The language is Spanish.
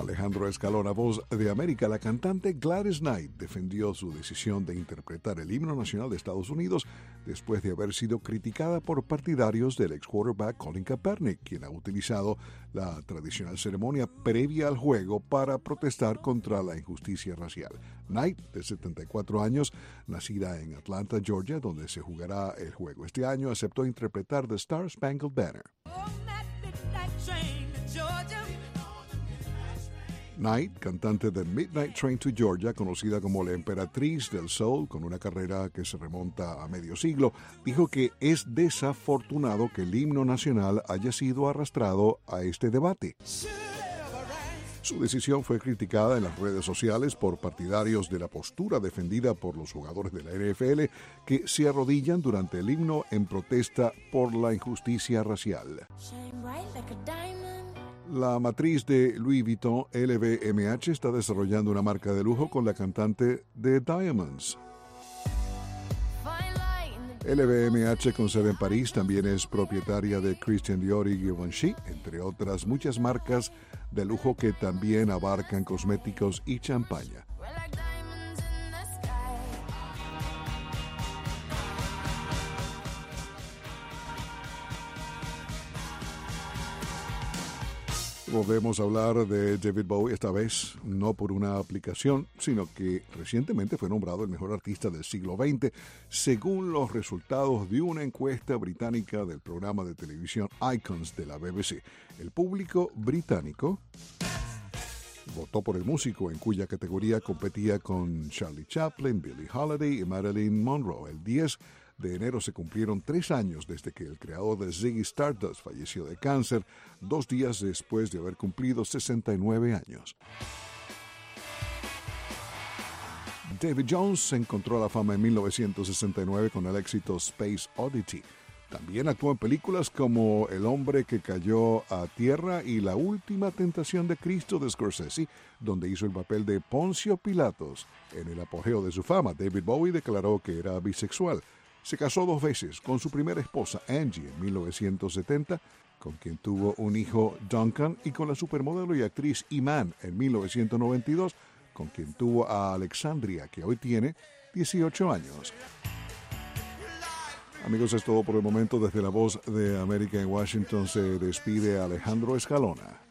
Alejandro Escalona, Voz de América. La cantante Gladys Knight defendió su decisión de interpretar el himno nacional de Estados Unidos después de haber sido criticada por partidarios del ex quarterback Colin Kaepernick, quien ha utilizado la tradicional ceremonia previa al juego para protestar contra la injusticia racial. Knight, de 74 años, nacida en Atlanta, Georgia, donde se jugará el juego este año, aceptó interpretar The Star Spangled Banner. Knight, cantante de Midnight Train to Georgia, conocida como la emperatriz del soul, con una carrera que se remonta a medio siglo, dijo que es desafortunado que el himno nacional haya sido arrastrado a este debate. Su decisión fue criticada en las redes sociales por partidarios de la postura defendida por los jugadores de la NFL que se arrodillan durante el himno en protesta por la injusticia racial. La matriz de Louis Vuitton, LVMH, está desarrollando una marca de lujo con la cantante de Diamonds. LVMH, con sede en París, también es propietaria de Christian Dior y Givenchy, entre otras muchas marcas de lujo que también abarcan cosméticos y champaña. Volvemos a hablar de David Bowie, esta vez no por una aplicación, sino que recientemente fue nombrado el mejor artista del siglo XX, según los resultados de una encuesta británica del programa de televisión Icons de la BBC. El público británico votó por el músico, en cuya categoría competía con Charlie Chaplin, Billie Holiday y Marilyn Monroe. El 10 de enero se cumplieron 3 años desde que el creador de Ziggy Stardust falleció de cáncer, 2 días después de haber cumplido 69 años. David Jones encontró la fama en 1969 con el éxito Space Oddity. También actuó en películas como El hombre que cayó a tierra y La última tentación de Cristo de Scorsese, donde hizo el papel de Poncio Pilatos. En el apogeo de su fama, David Bowie declaró que era bisexual. Se casó 2 veces, con su primera esposa, Angie, en 1970, con quien tuvo un hijo, Duncan, y con la supermodelo y actriz Iman, en 1992, con quien tuvo a Alexandria, que hoy tiene 18 años. Amigos, es todo por el momento. Desde la Voz de América en Washington se despide Alejandro Escalona.